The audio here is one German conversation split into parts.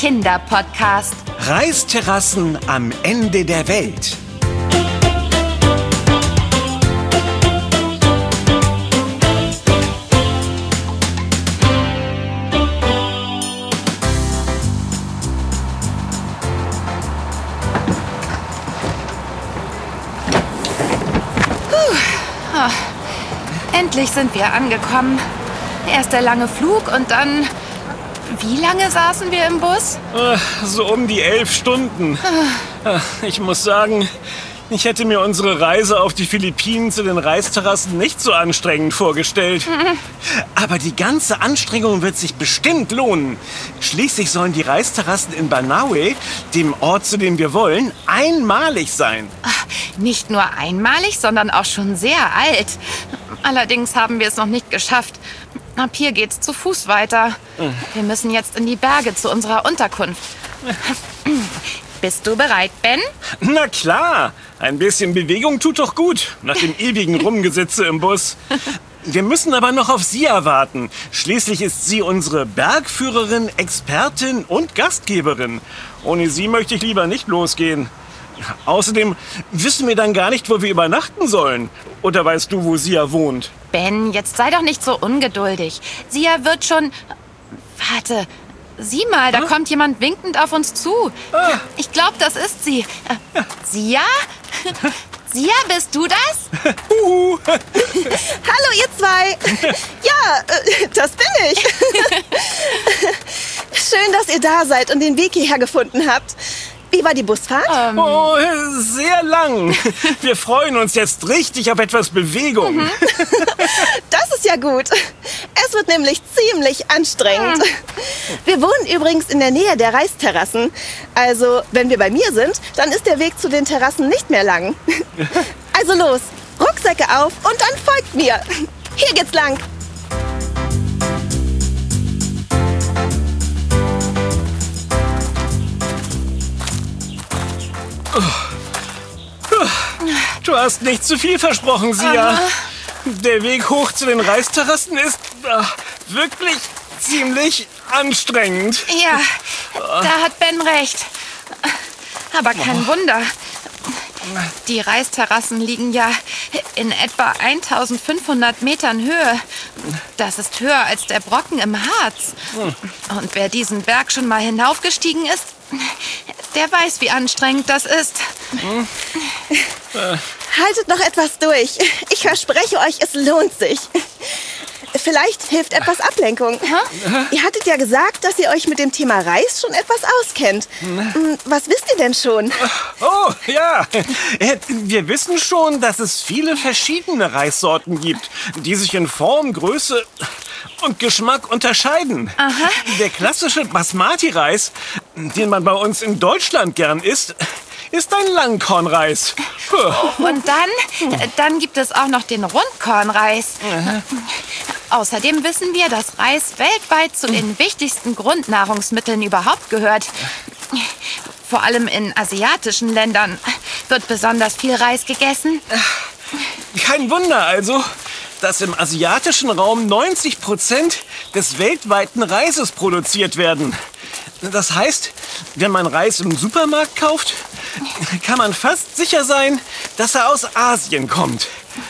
Kinderpodcast. Reisterrassen am Ende der Welt. Endlich sind wir angekommen. Erst der lange Flug und dann... Wie lange saßen wir im Bus? So um die 11 Stunden. Ich muss sagen, ich hätte mir unsere Reise auf die Philippinen zu den Reisterrassen nicht so anstrengend vorgestellt. Aber die ganze Anstrengung wird sich bestimmt lohnen. Schließlich sollen die Reisterrassen in Banaue, dem Ort, zu dem wir wollen, einmalig sein. Nicht nur einmalig, sondern auch schon sehr alt. Allerdings haben wir es noch nicht geschafft. Ab hier geht's zu Fuß weiter. Wir müssen jetzt in die Berge zu unserer Unterkunft. Bist du bereit, Ben? Na klar, ein bisschen Bewegung tut doch gut, nach dem ewigen Rumgesitze im Bus. Wir müssen aber noch auf Sia warten. Schließlich ist sie unsere Bergführerin, Expertin und Gastgeberin. Ohne sie möchte ich lieber nicht losgehen. Außerdem wissen wir dann gar nicht, wo wir übernachten sollen. Oder weißt du, wo Sia wohnt? Ben, jetzt sei doch nicht so ungeduldig. Sia wird schon... Warte, sieh mal, da kommt jemand winkend auf uns zu. Ich glaube, das ist sie. Sia? Sia, bist du das? Hallo, ihr zwei. Ja, das bin ich. Schön, dass ihr da seid und den Weg hierher gefunden habt. Wie war die Busfahrt? Sehr lang. Wir freuen uns jetzt richtig auf etwas Bewegung. Das ist ja gut. Es wird nämlich ziemlich anstrengend. Wir wohnen übrigens in der Nähe der Reisterrassen. Also, wenn wir bei mir sind, dann ist der Weg zu den Terrassen nicht mehr lang. Also los, Rucksäcke auf und dann folgt mir. Hier geht's lang. Du hast nicht zu viel versprochen, Sia. Der Weg hoch zu den Reisterrassen ist wirklich ziemlich anstrengend. Ja, da hat Ben recht. Aber kein Wunder. Die Reisterrassen liegen ja in etwa 1500 Metern Höhe. Das ist höher als der Brocken im Harz. Und wer diesen Berg schon mal hinaufgestiegen ist, der weiß, wie anstrengend das ist. Haltet noch etwas durch. Ich verspreche euch, es lohnt sich. Vielleicht hilft etwas Ablenkung. Ihr hattet ja gesagt, dass ihr euch mit dem Thema Reis schon etwas auskennt. Was wisst ihr denn schon? Oh, ja. Wir wissen schon, dass es viele verschiedene Reissorten gibt, die sich in Form, Größe und Geschmack unterscheiden. Der klassische Basmati-Reis, den man bei uns in Deutschland gern isst, ist ein Langkornreis. Und dann gibt es auch noch den Rundkornreis. Außerdem wissen wir, dass Reis weltweit zu den wichtigsten Grundnahrungsmitteln überhaupt gehört. Vor allem in asiatischen Ländern wird besonders viel Reis gegessen. Kein Wunder also, dass im asiatischen Raum 90% des weltweiten Reises produziert werden. Das heißt, wenn man Reis im Supermarkt kauft, kann man fast sicher sein, dass er aus Asien kommt.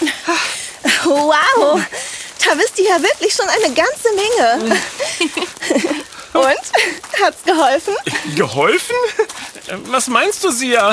Wow, da wisst ihr ja wirklich schon eine ganze Menge. Und? Hat's geholfen? Geholfen? Was meinst du, Sia?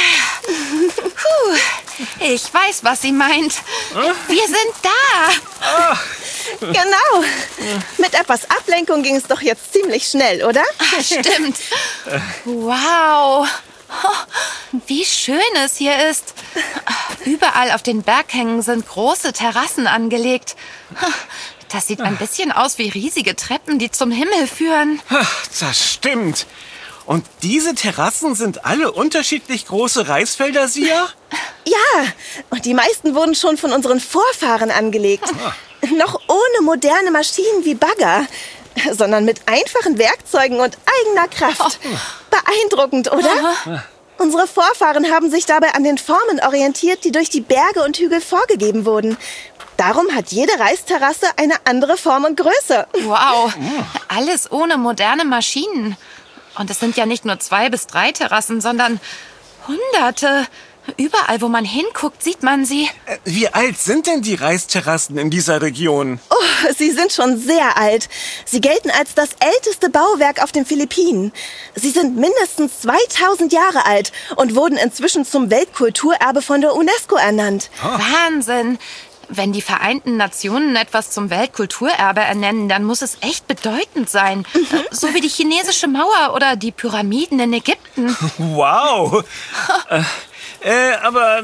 Ich weiß, was sie meint. Wir sind da. Genau. Mit etwas Ablenkung ging es doch jetzt ziemlich schnell, oder? Stimmt. Wow. Wie schön es hier ist. Überall auf den Berghängen sind große Terrassen angelegt. Das sieht ein bisschen aus wie riesige Treppen, die zum Himmel führen. Das stimmt. Und diese Terrassen sind alle unterschiedlich große Reisfelder, Sia? Ja, und die meisten wurden schon von unseren Vorfahren angelegt. Noch ohne moderne Maschinen wie Bagger, sondern mit einfachen Werkzeugen und eigener Kraft. Beeindruckend, oder? Unsere Vorfahren haben sich dabei an den Formen orientiert, die durch die Berge und Hügel vorgegeben wurden. Darum hat jede Reisterrasse eine andere Form und Größe. Wow, alles ohne moderne Maschinen. Und es sind ja nicht nur 2 bis 3 Terrassen, sondern Hunderte. Überall, wo man hinguckt, sieht man sie. Wie alt sind denn die Reisterrassen in dieser Region? Oh, sie sind schon sehr alt. Sie gelten als das älteste Bauwerk auf den Philippinen. Sie sind mindestens 2000 Jahre alt und wurden inzwischen zum Weltkulturerbe von der UNESCO ernannt. Wahnsinn! Wenn die Vereinten Nationen etwas zum Weltkulturerbe ernennen, dann muss es echt bedeutend sein. So wie die chinesische Mauer oder die Pyramiden in Ägypten. Wow! Aber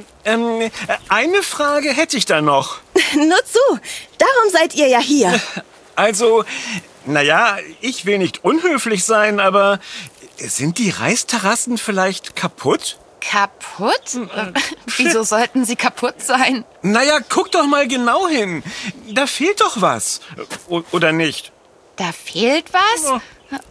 eine Frage hätte ich da noch. Nur zu, darum seid ihr ja hier. Also, naja, ich will nicht unhöflich sein, aber sind die Reisterrassen vielleicht kaputt? Kaputt? Wieso sollten sie kaputt sein? Naja, guck doch mal genau hin. Da fehlt doch was. Oder nicht? Da fehlt was?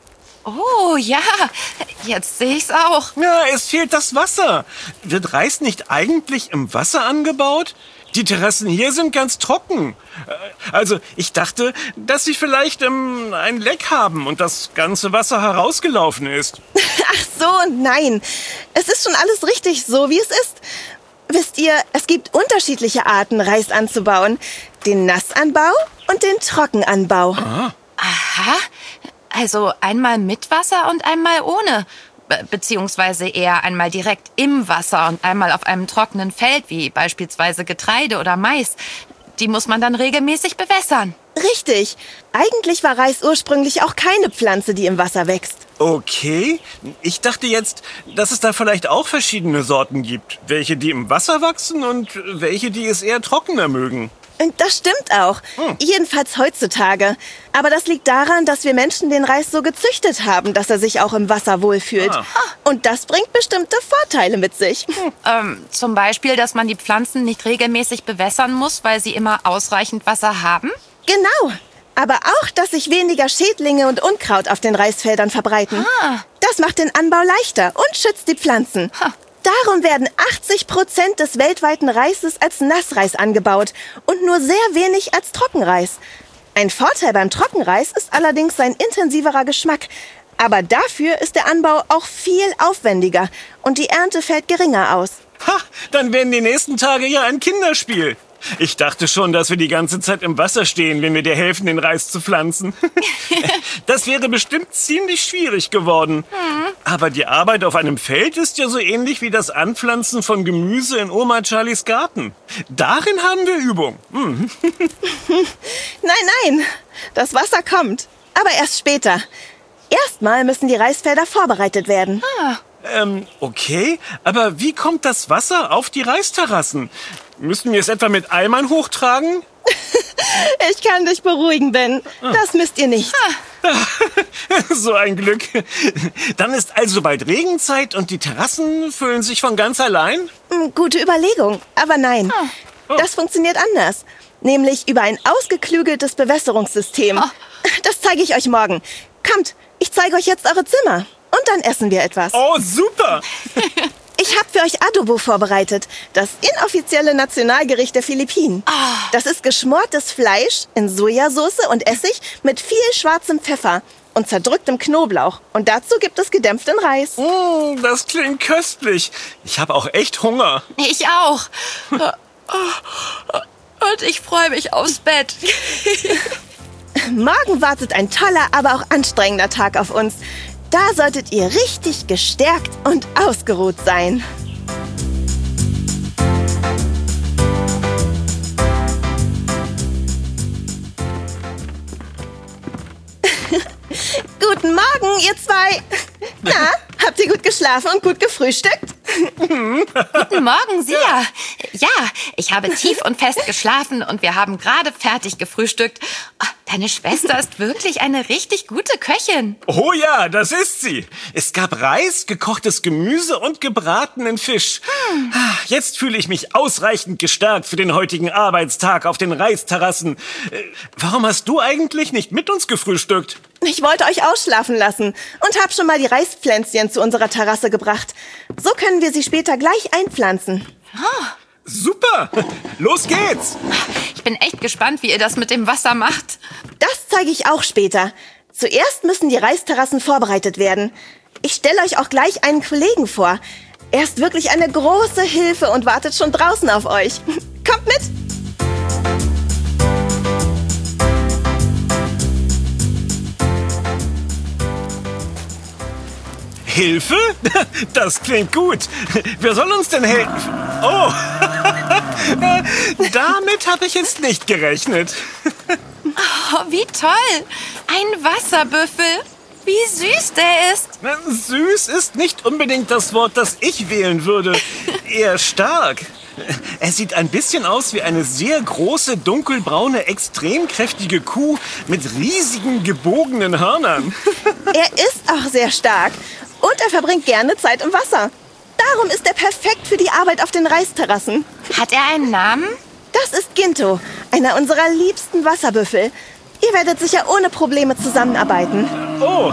Oh, ja, jetzt sehe ich's auch. Ja, es fehlt das Wasser. Wird Reis nicht eigentlich im Wasser angebaut? Die Terrassen hier sind ganz trocken. Also, ich dachte, dass sie vielleicht ein Leck haben und das ganze Wasser herausgelaufen ist. Ach so, nein. Es ist schon alles richtig, so wie es ist. Wisst ihr, es gibt unterschiedliche Arten, Reis anzubauen. Den Nassanbau und den Trockenanbau. Aha, also einmal mit Wasser und einmal ohne. Beziehungsweise eher einmal direkt im Wasser und einmal auf einem trockenen Feld, wie beispielsweise Getreide oder Mais. Die muss man dann regelmäßig bewässern. Richtig. Eigentlich war Reis ursprünglich auch keine Pflanze, die im Wasser wächst. Okay, ich dachte jetzt, dass es da vielleicht auch verschiedene Sorten gibt. Welche, die im Wasser wachsen und welche, die es eher trockener mögen. Das stimmt auch. Jedenfalls heutzutage. Aber das liegt daran, dass wir Menschen den Reis so gezüchtet haben, dass er sich auch im Wasser wohlfühlt. Und das bringt bestimmte Vorteile mit sich. Zum Beispiel, dass man die Pflanzen nicht regelmäßig bewässern muss, weil sie immer ausreichend Wasser haben? Genau. Aber auch, dass sich weniger Schädlinge und Unkraut auf den Reisfeldern verbreiten. Das macht den Anbau leichter und schützt die Pflanzen. Darum werden 80% des weltweiten Reises als Nassreis angebaut und nur sehr wenig als Trockenreis. Ein Vorteil beim Trockenreis ist allerdings sein intensiverer Geschmack. Aber dafür ist der Anbau auch viel aufwendiger und die Ernte fällt geringer aus. Ha, dann werden die nächsten Tage ja ein Kinderspiel. Ich dachte schon, dass wir die ganze Zeit im Wasser stehen, wenn wir dir helfen, den Reis zu pflanzen. Das wäre bestimmt ziemlich schwierig geworden. Aber die Arbeit auf einem Feld ist ja so ähnlich wie das Anpflanzen von Gemüse in Oma Charlies Garten. Darin haben wir Übung. Nein, das Wasser kommt. Aber erst später. Erstmal müssen die Reisfelder vorbereitet werden. Okay, aber wie kommt das Wasser auf die Reisterrassen? Müssen wir es etwa mit Eimern hochtragen? Ich kann dich beruhigen, Ben. Das müsst ihr nicht. So ein Glück. Dann ist also bald Regenzeit und die Terrassen füllen sich von ganz allein? Gute Überlegung, aber nein. Das funktioniert anders. Nämlich über ein ausgeklügeltes Bewässerungssystem. Das zeige ich euch morgen. Kommt, ich zeige euch jetzt eure Zimmer. Und dann essen wir etwas. Oh, super! Ich habe für euch Adobo vorbereitet, das inoffizielle Nationalgericht der Philippinen. Das ist geschmortes Fleisch in Sojasauce und Essig mit viel schwarzem Pfeffer und zerdrücktem Knoblauch. Und dazu gibt es gedämpften Reis. Das klingt köstlich. Ich habe auch echt Hunger. Ich auch. Und ich freue mich aufs Bett. Morgen wartet ein toller, aber auch anstrengender Tag auf uns. Da solltet ihr richtig gestärkt und ausgeruht sein. Guten Morgen, ihr zwei. Na, habt ihr gut geschlafen und gut gefrühstückt? Guten Morgen, Sia. Ja, ich habe tief und fest geschlafen und wir haben gerade fertig gefrühstückt. Deine Schwester ist wirklich eine richtig gute Köchin. Oh ja, das ist sie. Es gab Reis, gekochtes Gemüse und gebratenen Fisch. Jetzt fühle ich mich ausreichend gestärkt für den heutigen Arbeitstag auf den Reisterrassen. Warum hast du eigentlich nicht mit uns gefrühstückt? Ich wollte euch ausschlafen lassen und habe schon mal die Reispflänzchen zu unserer Terrasse gebracht. So können wir sie später gleich einpflanzen. Super! Los geht's! Ich bin echt gespannt, wie ihr das mit dem Wasser macht. Das zeige ich auch später. Zuerst müssen die Reisterrassen vorbereitet werden. Ich stelle euch auch gleich einen Kollegen vor. Er ist wirklich eine große Hilfe und wartet schon draußen auf euch. Kommt mit! Hilfe? Das klingt gut. Wer soll uns denn helfen? Oh, damit habe ich jetzt nicht gerechnet. Oh, wie toll! Ein Wasserbüffel. Wie süß der ist. Süß ist nicht unbedingt das Wort, das ich wählen würde. Eher stark. Er sieht ein bisschen aus wie eine sehr große, dunkelbraune, extrem kräftige Kuh mit riesigen, gebogenen Hörnern. Er ist auch sehr stark und er verbringt gerne Zeit im Wasser. Darum ist er perfekt für die Arbeit auf den Reisterrassen. Hat er einen Namen? Das ist Ginto, einer unserer liebsten Wasserbüffel. Ihr werdet sicher ohne Probleme zusammenarbeiten. Oh,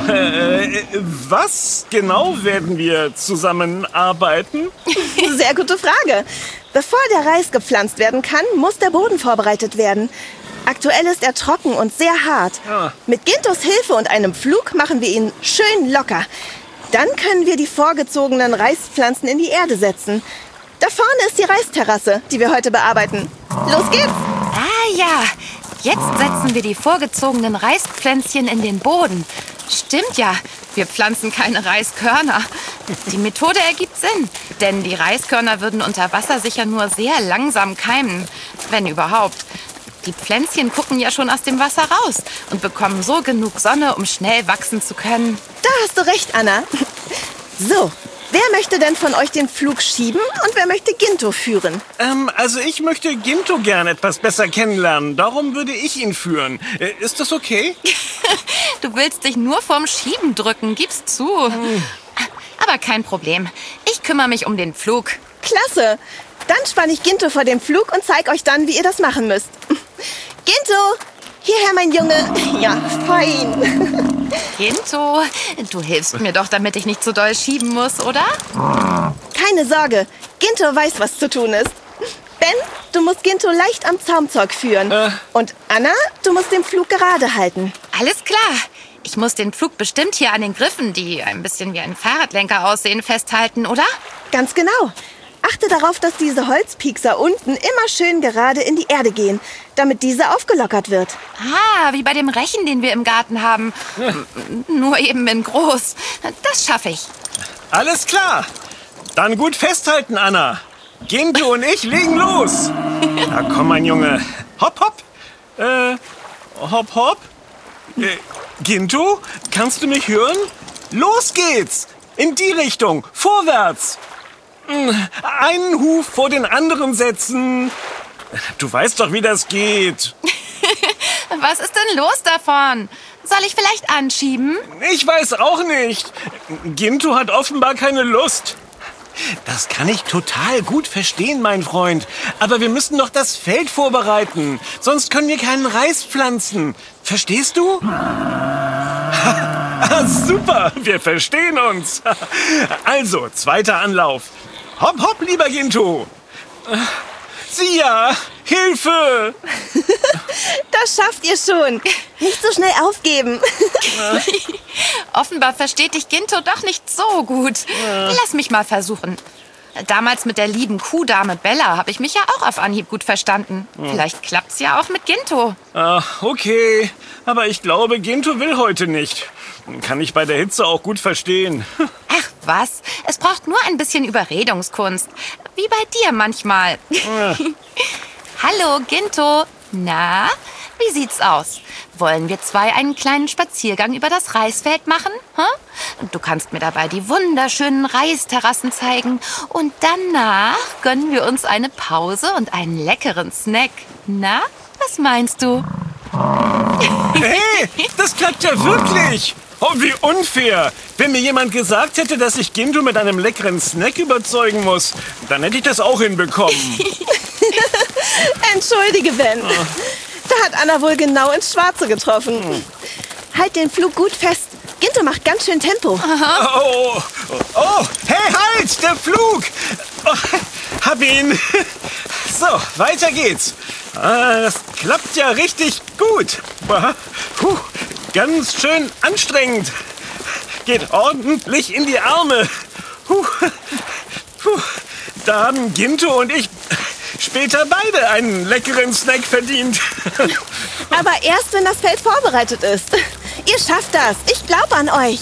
was genau werden wir zusammenarbeiten? Sehr gute Frage. Bevor der Reis gepflanzt werden kann, muss der Boden vorbereitet werden. Aktuell ist er trocken und sehr hart. Ah. Mit Gintos Hilfe und einem Pflug machen wir ihn schön locker. Dann können wir die vorgezogenen Reispflanzen in die Erde setzen. Da vorne ist die Reisterrasse, die wir heute bearbeiten. Los geht's! Ah ja, jetzt setzen wir die vorgezogenen Reispflänzchen in den Boden. Stimmt ja, wir pflanzen keine Reiskörner. Die Methode ergibt Sinn, denn die Reiskörner würden unter Wasser sicher nur sehr langsam keimen, wenn überhaupt. Die Pflänzchen gucken ja schon aus dem Wasser raus und bekommen so genug Sonne, um schnell wachsen zu können. Da hast du recht, Anna. So, wer möchte denn von euch den Pflug schieben und wer möchte Ginto führen? Also ich möchte Ginto gern etwas besser kennenlernen. Darum würde ich ihn führen. Ist das okay? Du willst dich nur vorm Schieben drücken, gib's zu. Aber kein Problem. Ich kümmere mich um den Pflug. Klasse! Dann spanne ich Ginto vor dem Pflug und zeige euch dann, wie ihr das machen müsst. Ginto! Hierher, mein Junge. Ja, fein. Ginto, du hilfst mir doch, damit ich nicht so doll schieben muss, oder? Keine Sorge. Ginto weiß, was zu tun ist. Ben, du musst Ginto leicht am Zaumzeug führen. Und Anna, du musst den Pflug gerade halten. Alles klar. Ich muss den Pflug bestimmt hier an den Griffen, die ein bisschen wie ein Fahrradlenker aussehen, festhalten, oder? Ganz genau. Achte darauf, dass diese Holzpiekser unten immer schön gerade in die Erde gehen, damit diese aufgelockert wird. Ah, wie bei dem Rechen, den wir im Garten haben. Nur eben in groß. Das schaffe ich. Alles klar. Dann gut festhalten, Anna. Ginto und ich legen los. Na komm, mein Junge. Hopp, hopp. Hopp, hopp. Ginto, kannst du mich hören? Los geht's. In die Richtung. Vorwärts. Einen Huf vor den anderen setzen. Du weißt doch, wie das geht. Was ist denn los davon? Soll ich vielleicht anschieben? Ich weiß auch nicht. Ginto hat offenbar keine Lust. Das kann ich total gut verstehen, mein Freund. Aber wir müssen noch das Feld vorbereiten. Sonst können wir keinen Reis pflanzen. Verstehst du? Super, wir verstehen uns. Also, zweiter Anlauf. Hopp, hopp, lieber Ginto. Sia, Hilfe! Das schafft ihr schon. Nicht so schnell aufgeben. Offenbar versteht dich Ginto doch nicht so gut. Lass mich mal versuchen. Damals mit der lieben Kuhdame Bella habe ich mich ja auch auf Anhieb gut verstanden. Vielleicht klappt's ja auch mit Ginto. Okay, aber ich glaube, Ginto will heute nicht. Kann ich bei der Hitze auch gut verstehen. Ach was, es braucht nur ein bisschen Überredungskunst. Wie bei dir manchmal. Hallo, Ginto. Na, wie sieht's aus? Wollen wir zwei einen kleinen Spaziergang über das Reisfeld machen? Du kannst mir dabei die wunderschönen Reisterrassen zeigen. Und danach gönnen wir uns eine Pause und einen leckeren Snack. Na, was meinst du? Hey, das klappt ja wirklich. Oh, wie unfair. Wenn mir jemand gesagt hätte, dass ich Ginto mit einem leckeren Snack überzeugen muss, dann hätte ich das auch hinbekommen. Entschuldige, Ben. Da hat Anna wohl genau ins Schwarze getroffen. Halt den Flug gut fest. Ginto macht ganz schön Tempo. Oh, hey, halt, der Flug. Oh, hab ihn. So, weiter geht's. Das klappt ja richtig gut. Puh, ganz schön anstrengend. geht ordentlich in die Arme. Puh. Da haben Ginto und ich später beide einen leckeren Snack verdient. Aber erst, wenn das Feld vorbereitet ist. Ihr schafft das. Ich glaube an euch.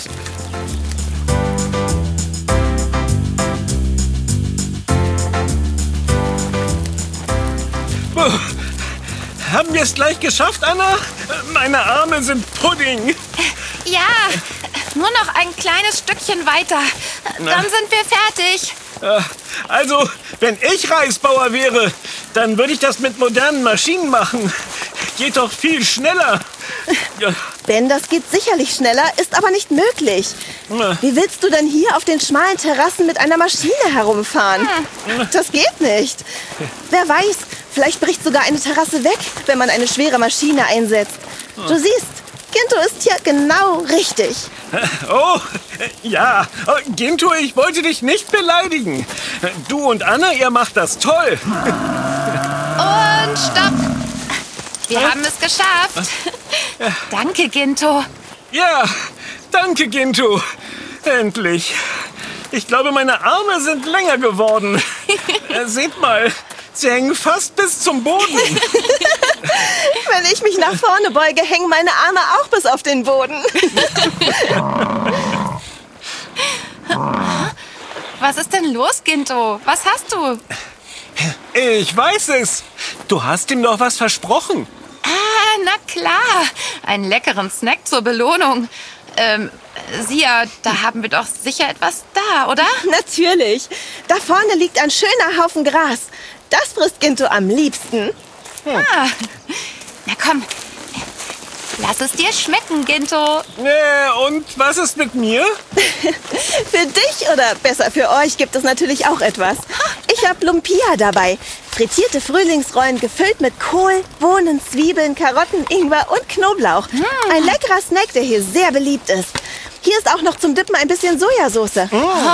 Haben wir es gleich geschafft, Anna? Meine Arme sind Pudding. Ja, nur noch ein kleines Stückchen weiter. Dann sind wir fertig. Also, wenn ich Reisbauer wäre, dann würde ich das mit modernen Maschinen machen. Geht doch viel schneller. Ben, das geht sicherlich schneller, ist aber nicht möglich. Wie willst du denn hier auf den schmalen Terrassen mit einer Maschine herumfahren? Das geht nicht. Wer weiß, vielleicht bricht sogar eine Terrasse weg, wenn man eine schwere Maschine einsetzt. Du siehst, Ginto ist hier genau richtig. Oh, ja. Ginto, ich wollte dich nicht beleidigen. Du und Anna, ihr macht das toll. Und stopp. Wir haben es geschafft. Danke, Ginto. Ja, danke, Ginto. Endlich. Ich glaube, meine Arme sind länger geworden. Seht mal, sie hängen fast bis zum Boden. Wenn ich mich nach vorne beuge, hängen meine Arme auch bis auf den Boden. Was ist denn los, Ginto? Was hast du? Ich weiß es. Du hast ihm doch was versprochen. Ah, na klar. Einen leckeren Snack zur Belohnung. Sia, da haben wir doch sicher etwas da, oder? Natürlich. Da vorne liegt ein schöner Haufen Gras. Das frisst Ginto am liebsten. Ah. Na komm, lass es dir schmecken, Ginto. Und was ist mit mir? Für dich oder besser für euch gibt es natürlich auch etwas. Ich habe Lumpia dabei. Frittierte Frühlingsrollen gefüllt mit Kohl, Bohnen, Zwiebeln, Karotten, Ingwer und Knoblauch. Ein leckerer Snack, der hier sehr beliebt ist. Hier ist auch noch zum Dippen ein bisschen Sojasauce.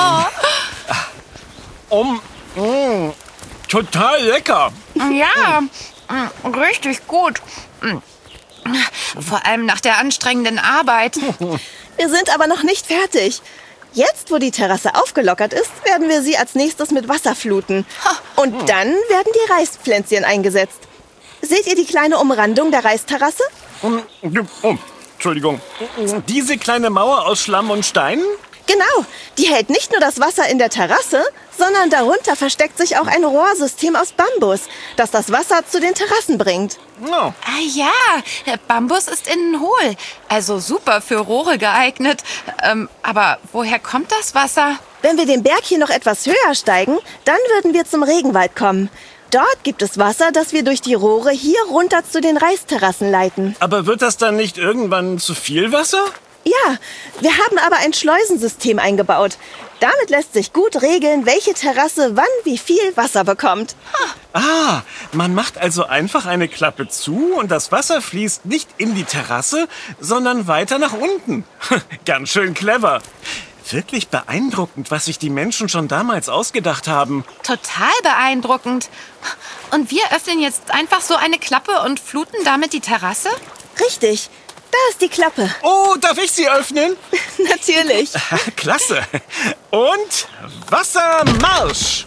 Total lecker. Ja, richtig gut. Vor allem nach der anstrengenden Arbeit. Wir sind aber noch nicht fertig. Jetzt, wo die Terrasse aufgelockert ist, werden wir sie als nächstes mit Wasser fluten. Und dann werden die Reispflänzchen eingesetzt. Seht ihr die kleine Umrandung der Reisterrasse? Entschuldigung. Diese kleine Mauer aus Schlamm und Steinen? Genau, die hält nicht nur das Wasser in der Terrasse, sondern darunter versteckt sich auch ein Rohrsystem aus Bambus, das das Wasser zu den Terrassen bringt. Oh. Ah ja, Bambus ist innen hohl, also super für Rohre geeignet. Aber woher kommt das Wasser? Wenn wir den Berg hier noch etwas höher steigen, dann würden wir zum Regenwald kommen. Dort gibt es Wasser, das wir durch die Rohre hier runter zu den Reisterrassen leiten. Aber wird das dann nicht irgendwann zu viel Wasser? Ja, wir haben aber ein Schleusensystem eingebaut. Damit lässt sich gut regeln, welche Terrasse wann wie viel Wasser bekommt. Ah, man macht also einfach eine Klappe zu und das Wasser fließt nicht in die Terrasse, sondern weiter nach unten. Ganz schön clever. Wirklich beeindruckend, was sich die Menschen schon damals ausgedacht haben. Total beeindruckend. Und wir öffnen jetzt einfach so eine Klappe und fluten damit die Terrasse? Richtig, da ist die Klappe. Oh, darf ich sie öffnen? Natürlich. Klasse. Und Wassermarsch.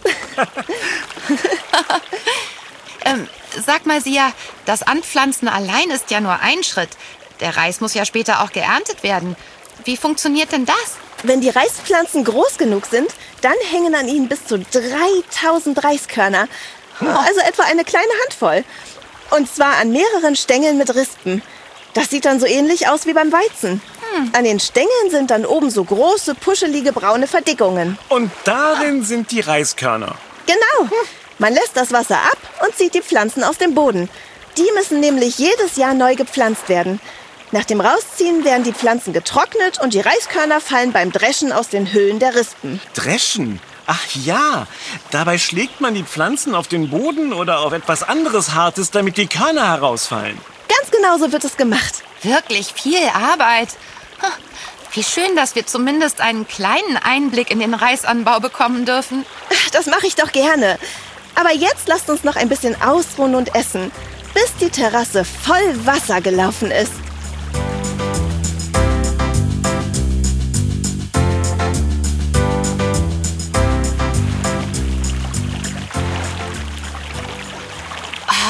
Sag mal, Sia, das Anpflanzen allein ist ja nur ein Schritt. Der Reis muss ja später auch geerntet werden. Wie funktioniert denn das? Wenn die Reispflanzen groß genug sind, dann hängen an ihnen bis zu 3000 Reiskörner. Also etwa eine kleine Handvoll. Und zwar an mehreren Stängeln mit Rispen. Das sieht dann so ähnlich aus wie beim Weizen. An den Stängeln sind dann oben so große, puschelige braune Verdickungen. Und darin sind die Reiskörner. Genau. Man lässt das Wasser ab und zieht die Pflanzen aus dem Boden. Die müssen nämlich jedes Jahr neu gepflanzt werden. Nach dem Rausziehen werden die Pflanzen getrocknet und die Reiskörner fallen beim Dreschen aus den Hüllen der Rispen. Dreschen? Ach ja, dabei schlägt man die Pflanzen auf den Boden oder auf etwas anderes Hartes, damit die Körner herausfallen. Ganz genau so wird es gemacht. Wirklich viel Arbeit. Wie schön, dass wir zumindest einen kleinen Einblick in den Reisanbau bekommen dürfen. Das mache ich doch gerne. Aber jetzt lasst uns noch ein bisschen ausruhen und essen, bis die Terrasse voll Wasser gelaufen ist.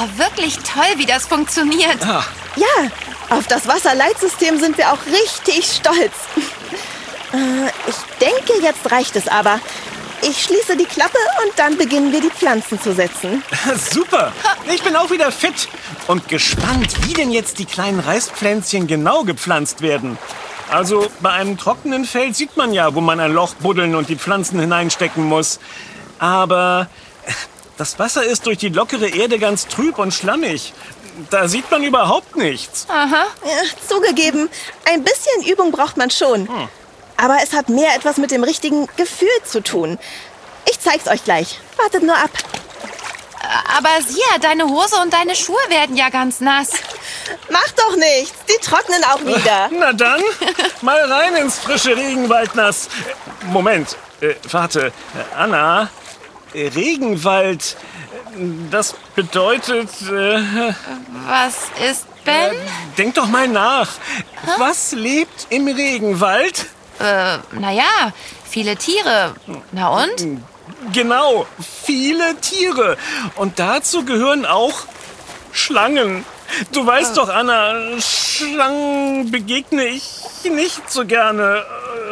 wirklich toll, wie das funktioniert. Ja, auf das Wasserleitsystem sind wir auch richtig stolz. Ich denke, jetzt reicht es aber. Ich schließe die Klappe und dann beginnen wir, die Pflanzen zu setzen. Super, ich bin auch wieder fit und gespannt, wie denn jetzt die kleinen Reispflänzchen genau gepflanzt werden. Also bei einem trockenen Feld sieht man ja, wo man ein Loch buddeln und die Pflanzen hineinstecken muss. Aber das Wasser ist durch die lockere Erde ganz trüb und schlammig. Da sieht man überhaupt nichts. Aha. Ja, zugegeben, ein bisschen Übung braucht man schon. Aber es hat mehr etwas mit dem richtigen Gefühl zu tun. Ich zeig's euch gleich. Wartet nur ab. Aber Sia, deine Hose und deine Schuhe werden ja ganz nass. Macht doch nichts. Die trocknen auch wieder. Na dann, mal rein ins frische Regenwaldnass. Moment, warte, Anna, Regenwald, das bedeutet... Was ist Ben? Denk doch mal nach. Was lebt im Regenwald? Naja, viele Tiere. Na und? Genau, viele Tiere. Und dazu gehören auch Schlangen. Du weißt doch, Anna, Schlangen begegne ich nicht so gerne.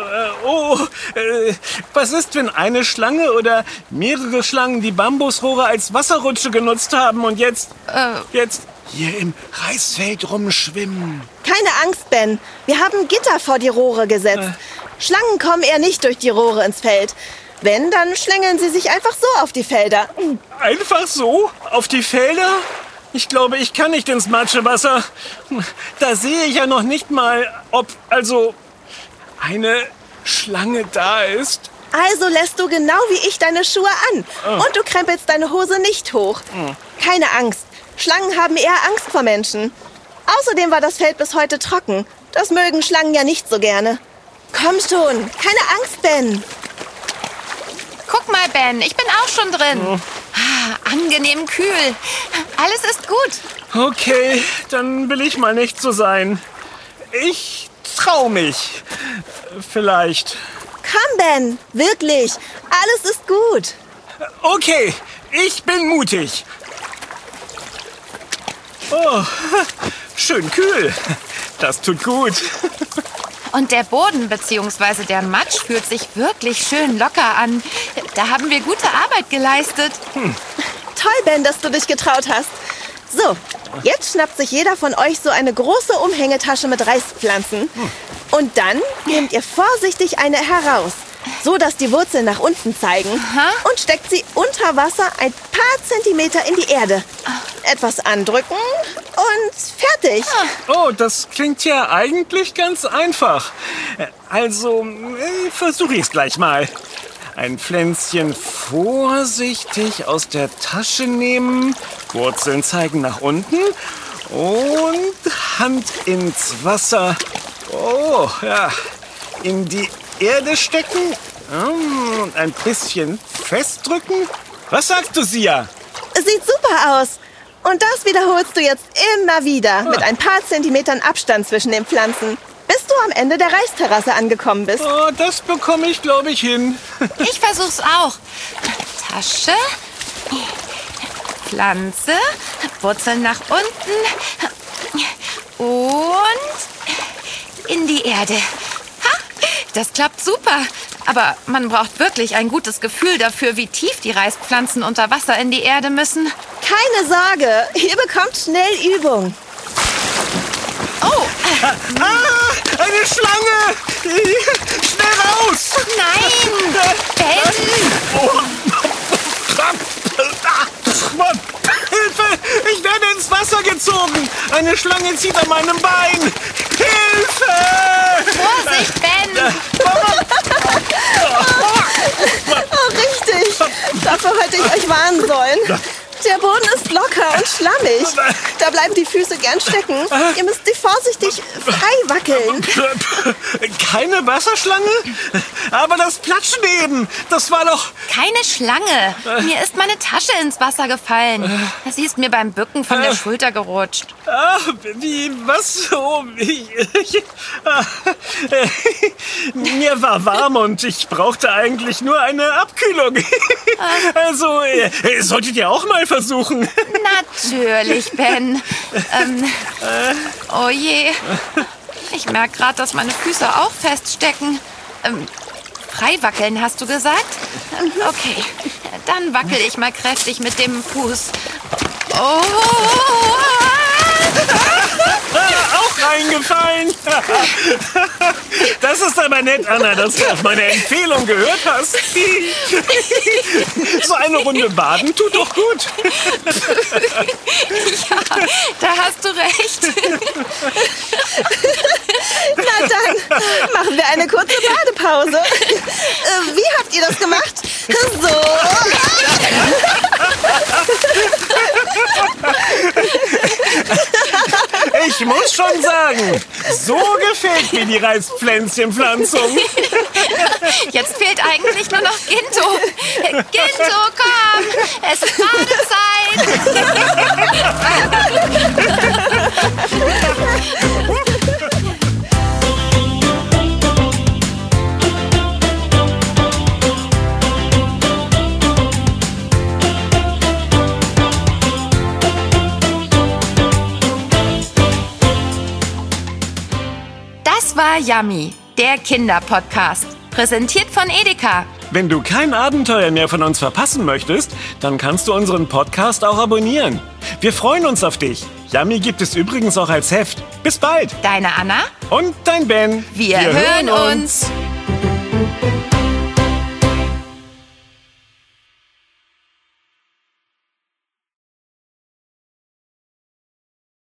Was ist, wenn eine Schlange oder mehrere Schlangen die Bambusrohre als Wasserrutsche genutzt haben und jetzt hier im Reisfeld rumschwimmen? Keine Angst, Ben. Wir haben Gitter vor die Rohre gesetzt. Schlangen kommen eher nicht durch die Rohre ins Feld. Wenn, dann schlängeln sie sich einfach so auf die Felder. Einfach so? Auf die Felder? Ich glaube, ich kann nicht ins Matschewasser. Da sehe ich ja noch nicht mal, ob eine Schlange da ist. Also lässt du genau wie ich deine Schuhe an. Und du krempelst deine Hose nicht hoch. Keine Angst. Schlangen haben eher Angst vor Menschen. Außerdem war das Feld bis heute trocken. Das mögen Schlangen ja nicht so gerne. Komm schon. Keine Angst, Ben. Guck mal, Ben, ich bin auch schon drin. Angenehm kühl. Alles ist gut. Okay, dann will ich mal nicht so sein. Ich trau mich. Vielleicht. Komm, Ben. Wirklich. Alles ist gut. Okay, ich bin mutig. Oh, schön kühl. Das tut gut. Und der Boden bzw. der Matsch fühlt sich wirklich schön locker an. Da haben wir gute Arbeit geleistet. Toll, Ben, dass du dich getraut hast. So, jetzt schnappt sich jeder von euch so eine große Umhängetasche mit Reispflanzen. Und dann nehmt ihr vorsichtig eine heraus, so dass die Wurzeln nach unten zeigen. Und steckt sie unter Wasser ein paar Zentimeter in die Erde. Etwas andrücken und fertig. Oh, das klingt ja eigentlich ganz einfach. Also, versuche ich es gleich mal. Ein Pflänzchen vorsichtig aus der Tasche nehmen, Wurzeln zeigen nach unten und Hand ins Wasser. Oh, ja, in die Erde stecken und ein bisschen festdrücken. Was sagst du, Sia? Sieht super aus. Und das wiederholst du jetzt immer wieder mit ein paar Zentimetern Abstand zwischen den Pflanzen, bis du am Ende der Reisterrasse angekommen bist. Oh, das bekomme ich, glaube ich, hin. Ich versuch's auch. Tasche, Pflanze, Wurzeln nach unten und in die Erde. Ha, das klappt super. Aber man braucht wirklich ein gutes Gefühl dafür, wie tief die Reispflanzen unter Wasser in die Erde müssen. Keine Sorge, ihr bekommt schnell Übung. Oh! Eine Schlange! Schnell raus! Nein! Ben! Hilfe! Ich werde ins Wasser gezogen! Eine Schlange zieht an meinem Bein! Hilfe! Vorsicht, Ben! Oh, richtig. Dafür hätte ich euch warnen sollen. Der Boden ist locker und schlammig. Da bleiben die Füße gern stecken. Ihr müsst sie vorsichtig frei wackeln. Keine Wasserschlange? Aber das Platschen eben, das war doch... Keine Schlange. Mir ist meine Tasche ins Wasser gefallen. Sie ist mir beim Bücken von der Schulter gerutscht. Wie, was? Oh, mir war warm und ich brauchte eigentlich nur eine Abkühlung. Also, solltet ihr auch mal versuchen? Natürlich, Ben. Oh je. Ich merke gerade, dass meine Füße auch feststecken. Frei wackeln, hast du gesagt? Okay, dann wackel ich mal kräftig mit dem Fuß. Oh! Auch reingefallen. Das ist aber nett, Anna, dass du auf meine Empfehlung gehört hast. So eine Runde baden tut doch gut. Ja, da hast du recht. Na dann, machen wir eine kurze Badepause. Wie habt ihr das gemacht? So. Ich muss schon sagen, so gefällt mir die Reispflänzchenpflanzung. Jetzt fehlt eigentlich nur noch Ginto. Ginto, komm! Es ist Badezeit! Das war Yummy, der Kinderpodcast. Präsentiert von Edeka. Wenn du kein Abenteuer mehr von uns verpassen möchtest, dann kannst du unseren Podcast auch abonnieren. Wir freuen uns auf dich. Yummy gibt es übrigens auch als Heft. Bis bald. Deine Anna Und dein Ben. Wir hören uns.